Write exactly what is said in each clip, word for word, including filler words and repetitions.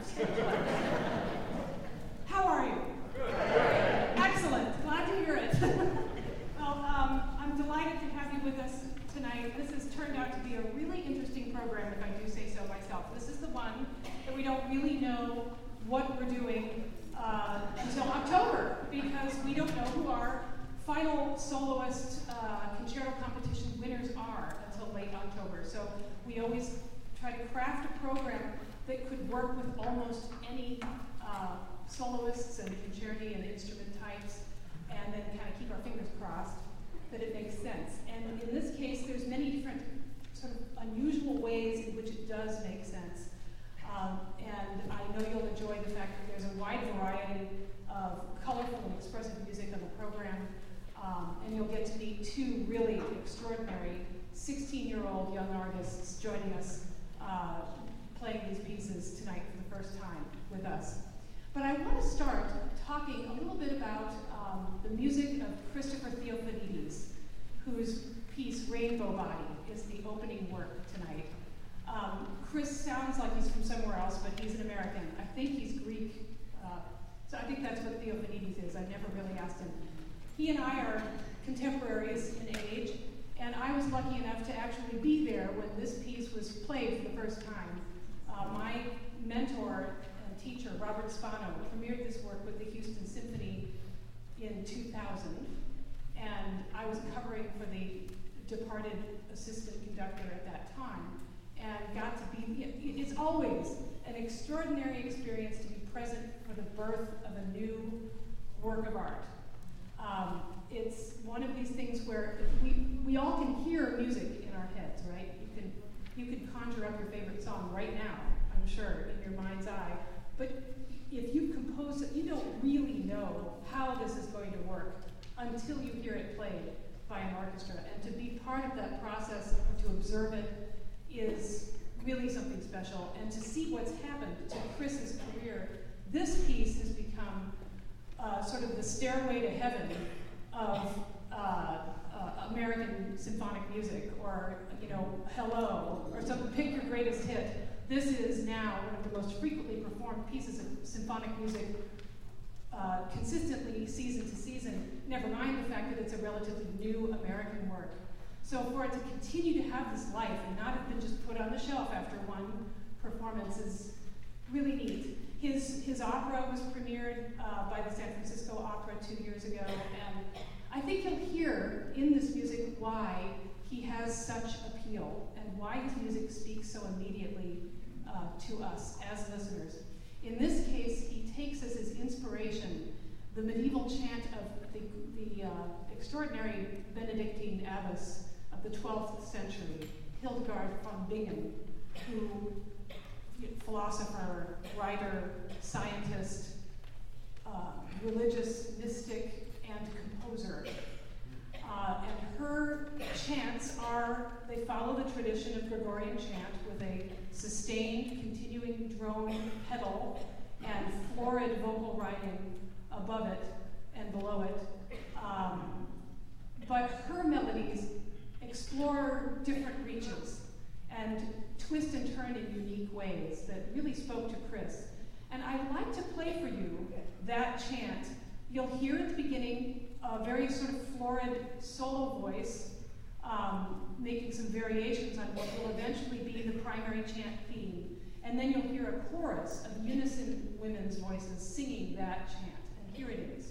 How are you? Good. Excellent. Glad to hear it. Well, um, I'm delighted to have you with us tonight. This has turned out to be a really interesting program, if I do say so myself. This is the one that we don't really know what we're doing uh, until October, because we don't know who our final soloist uh, concerto competition winners are until late October. So we always try to craft a program that could work with almost any uh, soloists and concerti and instrument types, and then kind of keep our fingers crossed that it makes sense. And in this case, there's many different sort of unusual ways in which it does make sense. Um, and I know you'll enjoy the fact that there's a wide variety of colorful and expressive music on the program. Um, and you'll get to meet two really extraordinary sixteen-year-old young artists joining us, uh, playing these pieces tonight for the first time with us. But I want to start talking a little bit about um, the music of Christopher Theophanides, whose piece Rainbow Body is the opening work tonight. Um, Chris sounds like he's from somewhere else, but he's an American. I think he's Greek, uh, so I think that's what Theophanides is. I never really asked him. He and I are contemporaries in age, and I was lucky enough to actually be there when this piece was played for the first time. Uh, my mentor and teacher, Robert Spano, premiered this work with the Houston Symphony in two thousand, and I was covering for the departed assistant conductor at that time, and got to be, it's always an extraordinary experience to be present for the birth of a new work of art. Um, it's one of these things where we, we all can hear music in our heads, right? You can, you can conjure up your favorite song right now, I'm sure, in your mind's eye. But if you compose it, you don't really know how this is going to work until you hear it played by an orchestra. And to be part of that process, or to observe it, is really something special. And to see what's happened to Chris's career, this piece has become Uh, sort of the stairway to heaven of uh, uh, American symphonic music, or, you know, Hello, or something, pick your greatest hit. This is now one of the most frequently performed pieces of symphonic music uh, consistently, season to season, never mind the fact that it's a relatively new American work. So for it to continue to have this life and not have been just put on the shelf after one performance is really neat. His, his opera was premiered uh, by the San Francisco Opera two years ago, and I think you'll hear in this music why he has such appeal and why his music speaks so immediately uh, to us as listeners. In this case, he takes as his inspiration the medieval chant of the, the uh, extraordinary Benedictine abbess of the twelfth century, Hildegard von Bingen, who philosopher, writer, scientist, uh, religious mystic, and composer. Uh, and her chants are, they follow the tradition of Gregorian chant with a sustained, continuing drone pedal and florid vocal writing above it and below it. Um, but her melodies explore different reaches and twist and turn in unique ways that really spoke to Chris. And I'd like to play for you that chant. You'll hear at the beginning a very sort of florid solo voice, um, making some variations on what will eventually be the primary chant theme. And then you'll hear a chorus of unison women's voices singing that chant. And here it is.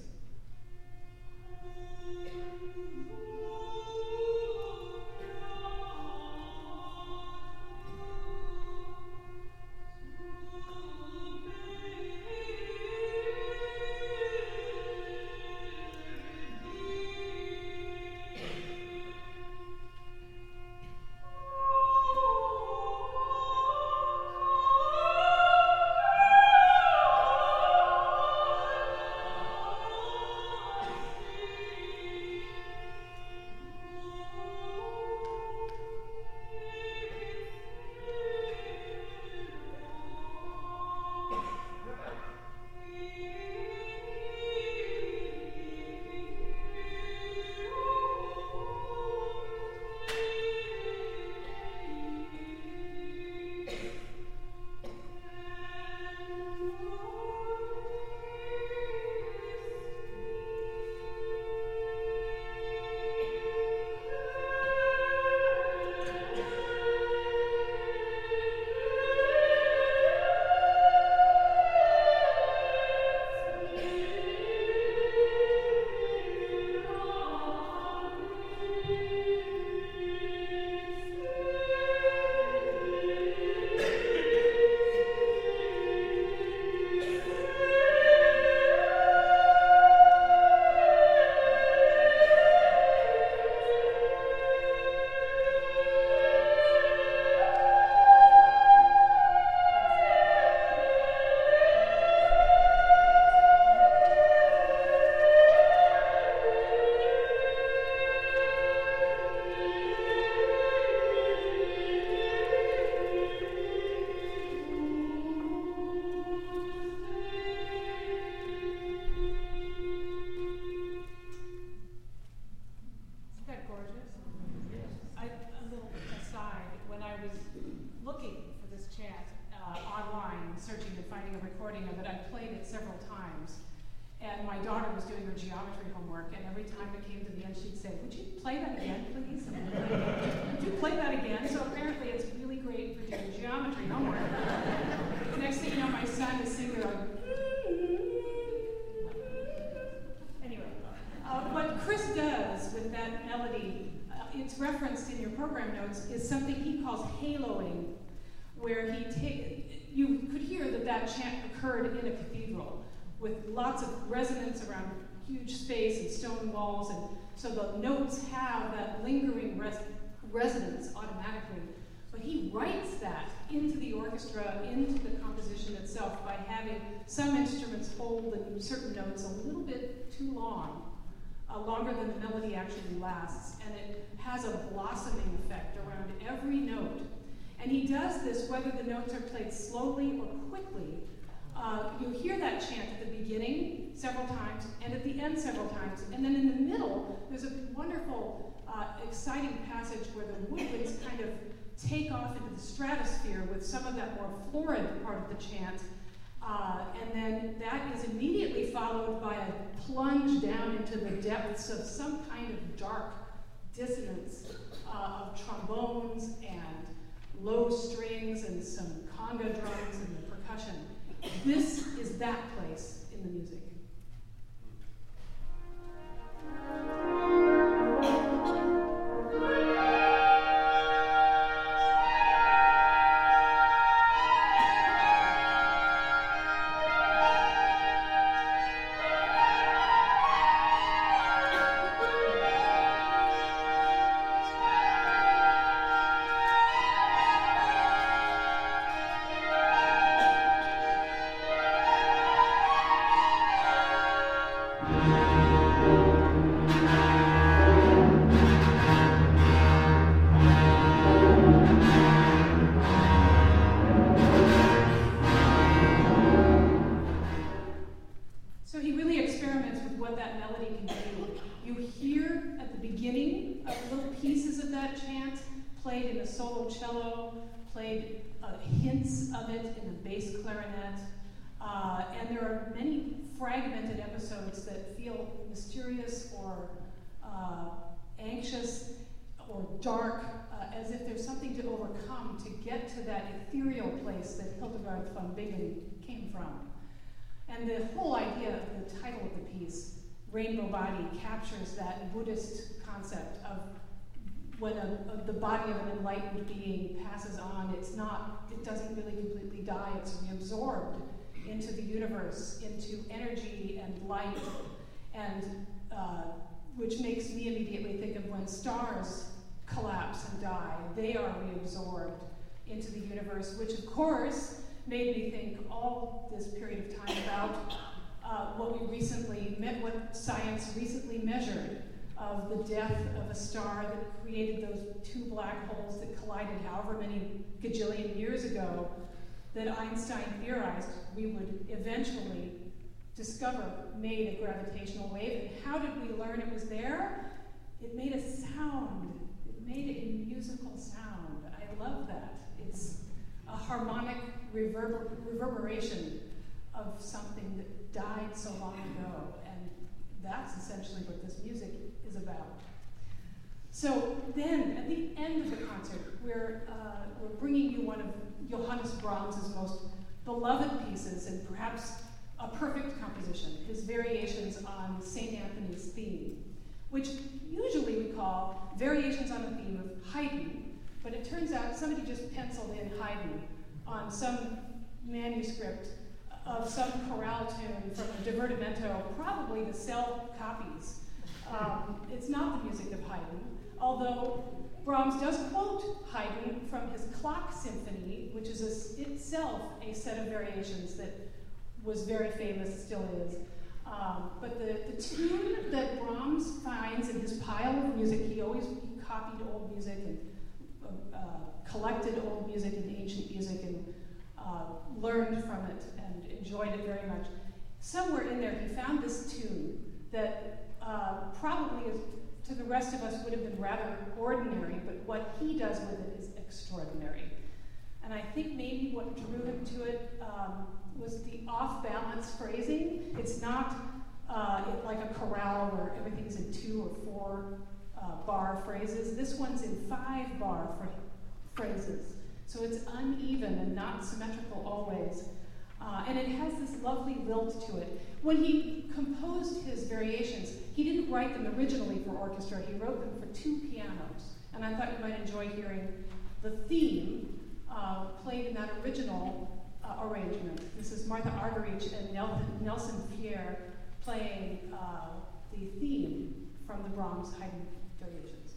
finding a recording of it. I played it several times. And my daughter was doing her geometry homework, and every time it came to the end, she'd say, would you play that again, please? Would you play that again? So apparently it's really great for doing geometry homework. The next thing you know, my son is singing like, anyway. Uh, what Chris does with that melody, uh, it's referenced in your program notes, is something he calls haloing, where he take, you could hear that that chant occurred in a cathedral, with lots of resonance around huge space and stone walls, and so the notes have that lingering res resonance automatically. But he writes that into the orchestra, into the composition itself, by having some instruments hold the certain notes a little bit too long, uh, longer than the melody actually lasts, and it has a blossoming effect around every note. And he does this whether the notes are played slowly or quickly. Uh, you'll hear that chant at the beginning several times, and at the end several times, and then in the middle, there's a wonderful, uh, exciting passage where the woodwinds kind of take off into the stratosphere with some of that more florid part of the chant, uh, and then that is immediately followed by a plunge down into the depths of some kind of dark dissonance uh, of trombones and low strings and some conga drums and the percussion. This is that place in the music. Fragmented episodes that feel mysterious or uh, anxious or dark, uh, as if there's something to overcome to get to that ethereal place that Hildegard von Bingen came from. And the whole idea of the title of the piece, Rainbow Body, captures that Buddhist concept of when a, a, the body of an enlightened being passes on, it's not, it doesn't really completely die, it's reabsorbed into the universe, into energy and light, and uh, which makes me immediately think of when stars collapse and die. They are reabsorbed into the universe, which of course made me think all this period of time about uh, what we recently met, what science recently measured of the death of a star that created those two black holes that collided however many gajillion years ago, that Einstein theorized we would eventually discover made a gravitational wave. And how did we learn it was there? It made a sound. It made a musical sound. I love that. It's a harmonic reverber reverberation of something that died so long ago. And that's essentially what this music is about. So then, at the end of the concert, we're, uh, we're bringing you one of Johannes Brahms' most beloved pieces, and perhaps a perfect composition, his variations on Saint Anthony's theme, which usually we call variations on the theme of Haydn, but it turns out somebody just penciled in Haydn on some manuscript of some chorale tune from a divertimento, probably to sell copies. Um, it's not the music of Haydn, although Brahms does quote Haydn from his Clock Symphony, which is a, itself a set of variations that was very famous, still is. Um, but the, the tune that Brahms finds in his pile of music, he always he copied old music and uh, collected old music and ancient music and uh, learned from it and enjoyed it very much. Somewhere in there, he found this tune that uh, probably is, to the rest of us would have been rather ordinary, but what he does with it is extraordinary. And I think maybe what drew him to it um, was was the off-balance phrasing. It's not uh, it, like a chorale where everything's in two or four uh, bar phrases. This one's in five bar fr- phrases. So it's uneven and not symmetrical always. Uh, and it has this lovely lilt to it. When he composed his variations, he didn't write them originally for orchestra. He wrote them for two pianos. And I thought you might enjoy hearing the theme uh, played in that original uh, arrangement. This is Martha Argerich and Nelson, Nelson Pierre playing uh, the theme from the Brahms Haydn variations.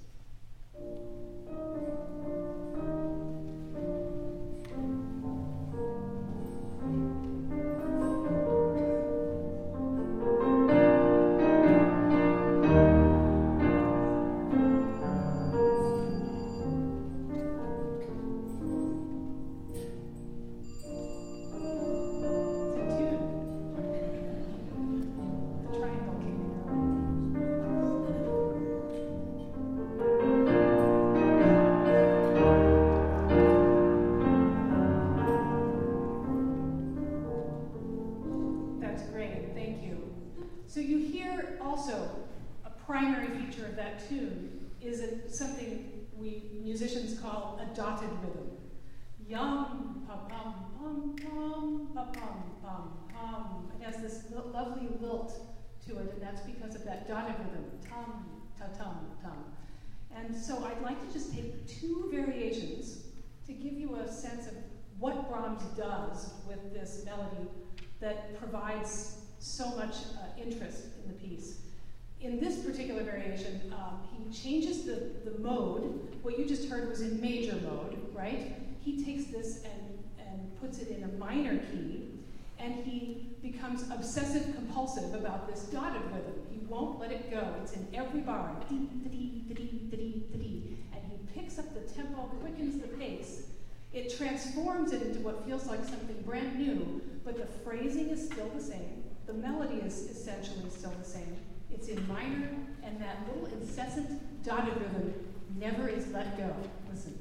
Something we musicians call a dotted rhythm. Yum, pa pum, pum, pum, pa pum, pum, pum. It has this lo- lovely lilt to it, and that's because of that dotted rhythm. Tum, ta tum, tum. And so I'd like to just take two variations to give you a sense of what Brahms does with this melody that provides so much uh, interest in the piece. In this particular variation, um, he changes the, the mode. What you just heard was in major mode, right? He takes this and, and puts it in a minor key, and he becomes obsessive compulsive about this dotted rhythm. He won't let it go. It's in every bar. Dee, dee, dee, dee, dee, dee. And he picks up the tempo, quickens the pace. It transforms it into what feels like something brand new, but the phrasing is still the same. The melody is essentially still the same. It's in minor, and that little incessant dotted rhythm never is let go. Listen.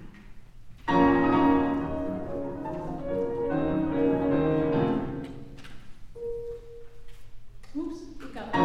Oops, it got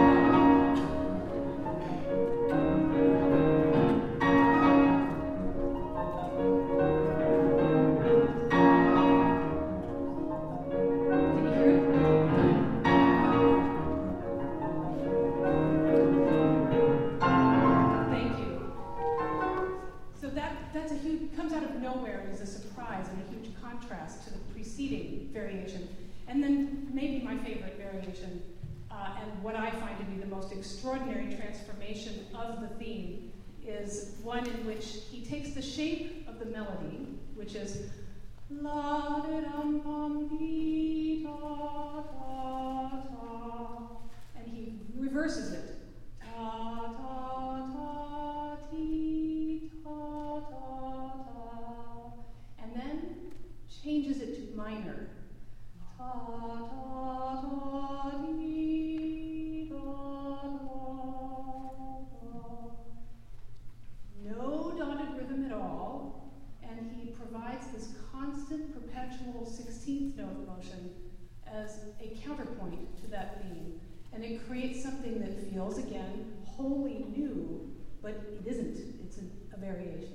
variation. And then maybe my favorite variation, uh, and what I find to be the most extraordinary transformation of the theme, is one in which he takes the shape of the melody, which is la de dum bum dee ta ta ta, and he reverses it. Ta ta ta ti ta ta ta, and then changes it to minor. Ta ta ta dee ta ta ta. No dotted rhythm at all, and he provides this constant, perpetual sixteenth note motion as a counterpoint to that theme. And it creates something that feels, again, wholly new, but it isn't. It's a, a variation.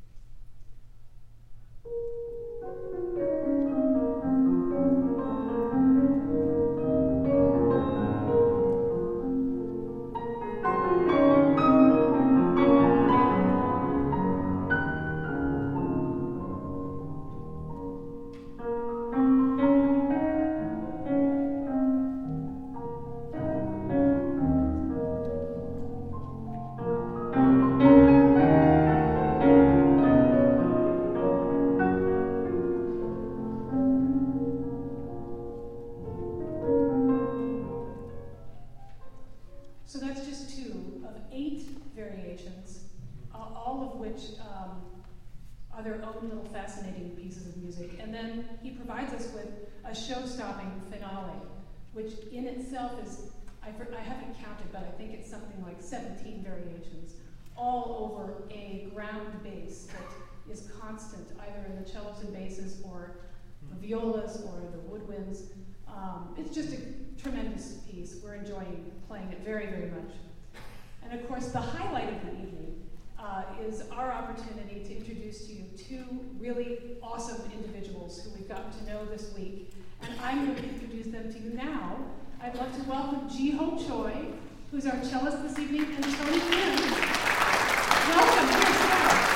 seventeen variations, all over a ground bass that is constant, either in the cellos and basses or the violas or the woodwinds. Um, it's just a tremendous piece. We're enjoying playing it very, very much. And of course, the highlight of the evening uh, is our opportunity to introduce to you two really awesome individuals who we've gotten to know this week. And I'm going to introduce them to you now. I'd love to welcome Ji-Ho Choi, who's our cellist this evening, and Tony Kim. Welcome. Here, sit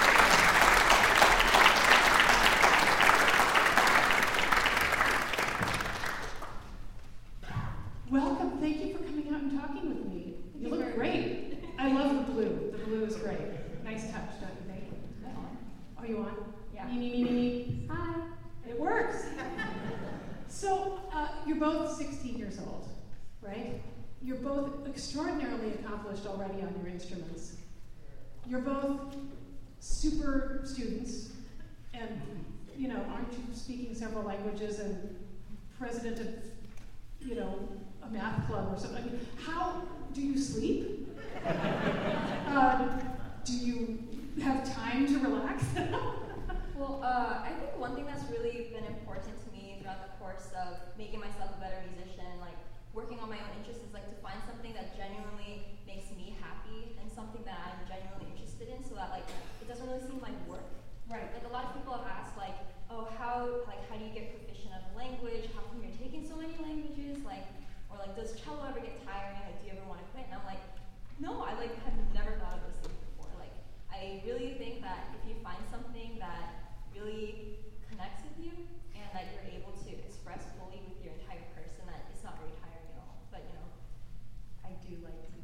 Welcome. Thank you for coming out and talking with me. You look great. I love the blue. The blue is great. Nice touch, don't you think? Are you on? Yeah. Me, me, me, me, me. Hi. It works. So, uh, you're both sixteen years old, right? You're both extraordinarily accomplished already on your instruments. You're both super students, and, you know, aren't you speaking several languages and president of, you know, a math club or something? I mean, how do you sleep? uh, do you have time to relax? Well, uh, I think one thing that's really been important to me throughout the course of making myself a better musician, like working on my own interests, is like to find something that genuinely makes me happy and something that I'm genuinely interested in, so that like it doesn't really seem like work. Right. Like a lot of people have asked, like, oh, how like how do you get proficient at a language? How come you're taking so many languages? Like, or like, does cello ever get tiring? Like, do you ever want to quit? And I'm like, no, I like have never thought of those things before. Like, I really think that if you find something that really connects with you and that you're able to express fully with your entire person, that it's not very tiring at all. But you know, I do like T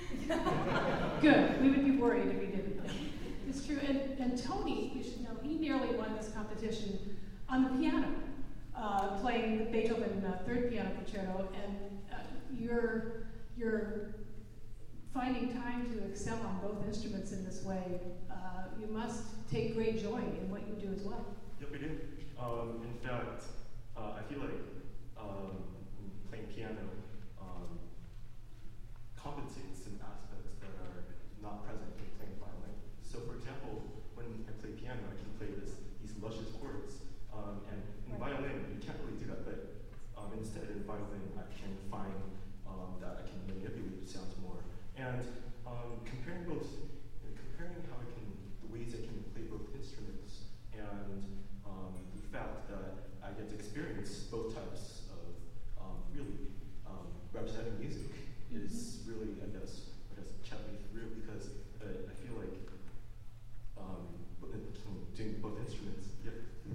V. Good. We would be worried if we didn't. It's true. And, and Tony, you should know, he nearly won this competition on the piano, uh, playing the Beethoven uh, Third Piano Concerto. And uh, you're you're finding time to excel on both instruments in this way. Uh, you must take great joy in what you do as well. Yep, I do. Um, in fact, uh, I feel like um, playing piano um, compensates some aspects that are not present in playing violin. So, for example, when I play piano, I can play this these luscious chords, um, and in Right. violin you can't really do that. But um, instead, in violin, I can find um, that I can manipulate sounds more. And um, comparing both, uh, comparing how I can, the ways I can play both instruments, and um, the fact that I get to experience both types of um, really um, representing music is really, I guess, I guess chat me through, because uh, I feel like um, doing both instruments, yeah.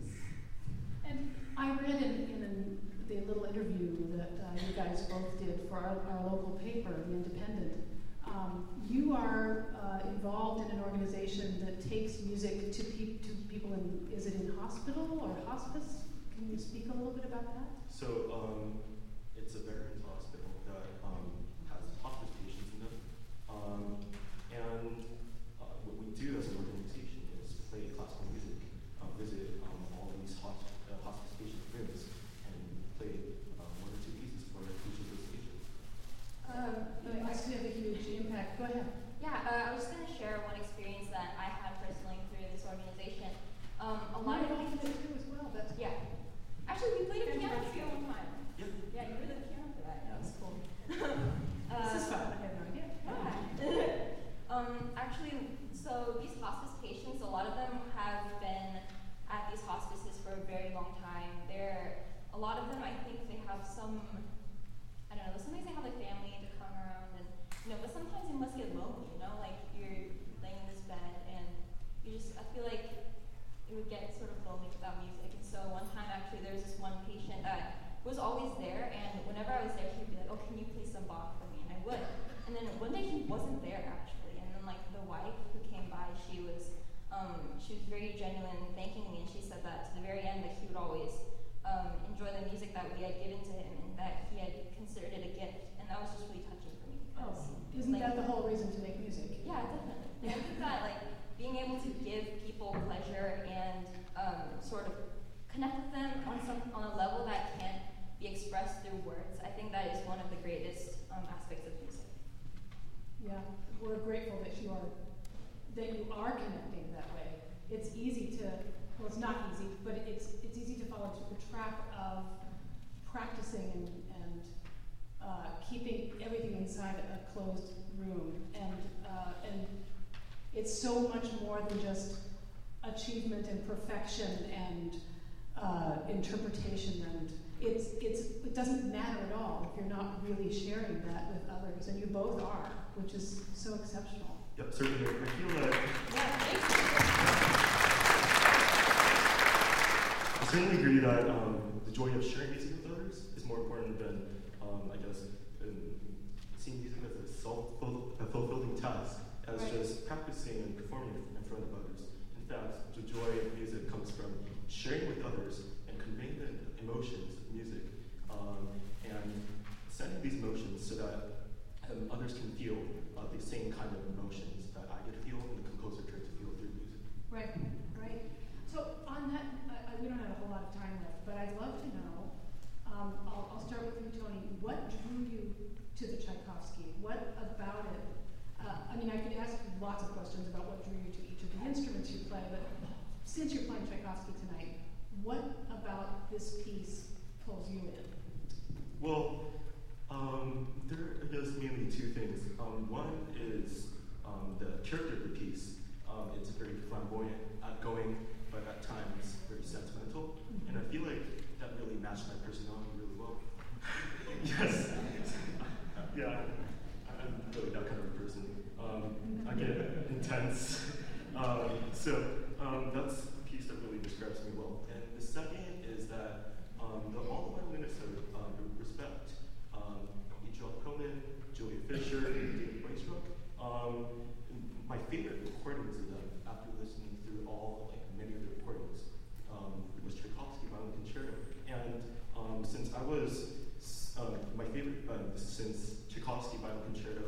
And I read in, in the little interview that uh, you guys both did for our, our local paper, The Independent. Um, you are uh, involved in an organization that takes music to, pe- to people in, is it in hospital or hospice? Can you speak a little bit about that? So um, it's a veterans hospital that um, has hospice patients in them. Um, and uh, what we do as an organization is play classical music, uh, visit um, all these hosp- uh, hospice patient rooms, and play uh, one or two pieces for each of those patients. Um, it must have a huge impact. Go ahead. Yeah, uh, I was going to share one experience that I had personally through this organization. Um, a lot of you people, too as well. That's yeah. Actually, we played a piano Fantastic. trio one time. Yep. Yeah, you were the piano for that. That was cool. This is Uh, fun. I had no idea. Yeah. um, actually, so these hospice patients, a lot of them have been at these hospices for a very long time. They're, a lot of them, I think they have some, I don't know, sometimes they have like family to come around, and you know, but sometimes it must get lonely, you know, like you're laying in this bed and you just, I feel like it would get sort of lonely without music. And so one time actually there was this one patient that was always there, and whenever I was there he would be like, oh, can you play some Bach for me? And I would. And then one day he wasn't there actually, and then like the wife who came by, she was um, she was very genuine thanking me, and she said that to the very end that he would always um, enjoy the music that we had given to him, and that he had considered it a gift, and that was just really touching for me. Oh, because, isn't like, that the whole reason to make music? Yeah, definitely. And I think that like being able to give people pleasure and um, sort of connect with them on some on a level that can't be expressed through words, I think that is one of the greatest um, aspects of music. Yeah, we're grateful that you are that you are connecting that way. It's easy to, well, it's not easy, but it's it's easy to fall into the trap of practicing and keeping everything inside a closed room, and uh, and it's so much more than just achievement and perfection and uh, interpretation, and it's it's it doesn't matter at all if you're not really sharing that with others, and you both are, which is so exceptional. Yep, certainly. I feel that. Yeah, thank you. I certainly agree that um, the joy of sharing music with others is more important than, um, I guess, um, seeing music as a self-fulfilling task, as right. just practicing and performing in front of others. In fact, the joy of music comes from sharing with others and conveying the emotions of music, um, and sending these emotions so that um, others can feel uh, the same kind of emotions that I get to feel and the composer tried to feel through music. Right, right. So on that, uh, we don't have a whole lot of time left, but I'd love to know, um, I'll, I'll start with you, Tony, what drew you to the Tchaikovsky? What about it? Uh, I mean, I could ask lots of questions about what drew you to each of the instruments you play, but since you're playing Tchaikovsky tonight, what about this piece pulls you in? Well, um, there are, I guess, mainly two things. Um, one is um, the character of the piece. Um, it's very flamboyant, outgoing, but at times very sentimental. Mm-hmm. And I feel like that really matched my personality really well. Yes. Yeah, I'm really that kind of a person. Um, I get intense. Um, so um, that's a piece that really describes me well. And the second is that um, the, all the violinists I uh, respect, um, Joel Coleman, Julia Fisher, David Weisrock. Um, my favorite recordings of them, after listening through all, like many of the recordings, um, was Tchaikovsky Violin Concerto. And um, since I was, um, my favorite, uh, since Tchaikovsky Violin Concerto,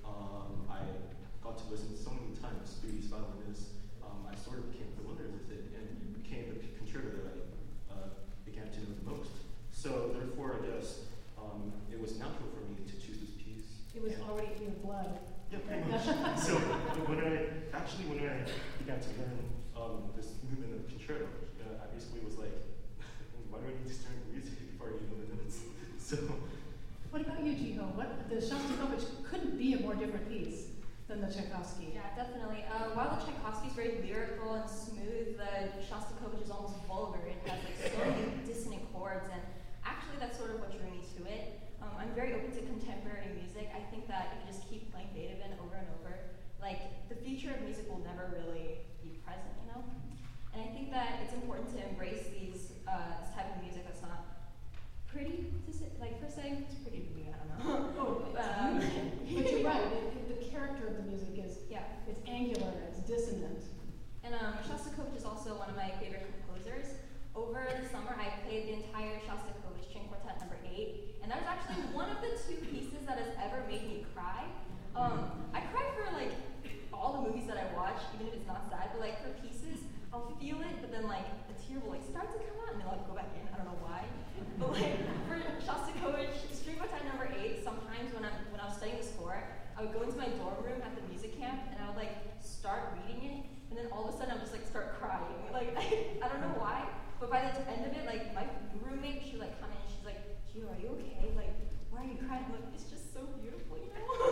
um, I got to listen so many times through these violinists, um, I sort of became familiar with it and became the concerto that I uh, began to know the most. So therefore, I guess um, it was natural for me to choose this piece. It was already in your blood. Yeah, pretty much. So when I, actually when I began to learn um, this movement of concerto, uh, I basically was like, why do I need to study music before I even know the notes? So. What about you, Jiho? What, the Shostakovich couldn't be a more different piece than the Tchaikovsky. Yeah, definitely. Uh, while the Tchaikovsky is very lyrical and smooth, the Shostakovich is almost vulgar. It has like so many dissonant chords, and actually that's sort of what drew me to it. Um, I'm very open to contemporary music. I think that if you just keep playing Beethoven over and over, like the future of music will never really be present, you know? And I think that it's important to embrace these uh, this type of music that's not pretty, to say, like per se. It's pretty to me, I don't know. Oh, um, but you're right. It, it, the character of the music is yeah, it's angular, it's dissonant. And um, Shostakovich is also one of my favorite composers. Over the summer, I played the entire Shostakovich String Quartet number eight, and that was actually one of the two pieces that has ever made me cry. Um, I cry for like all the movies that I watch, even if it's not sad, but like for pieces, I'll feel it, but then like a tear will like start to come out and then like go back in. I don't know why, but like for Shostakovich String Quartet number eight, sometimes when I'm when I was studying the score, I would go into my dorm room at the music camp and I would like start reading it, and then all of a sudden I would just like start crying. Like I, I don't know why. But by the end of it, like my roommate, she like come in, she's like, "Gio, are you okay? Like, why are you crying?" I'm like, "It's just so beautiful, you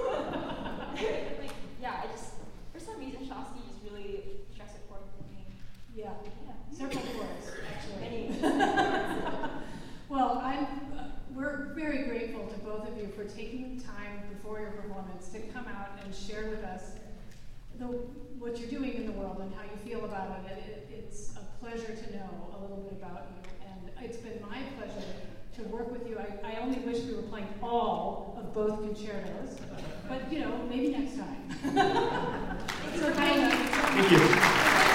know." Like, yeah, I just for some reason Shosky just really strikes a chord with me. Yeah, yeah. several chords actually. Many. Well, I'm. Uh, we're very grateful to both of you for taking time before your performance to come out and share with us the, what you're doing in the world and how you feel about it. it. It's a pleasure to know a little bit about you, and it's been my pleasure to work with you. I, I only wish we were playing all of both concertos, but you know, maybe next time. So, Thank you.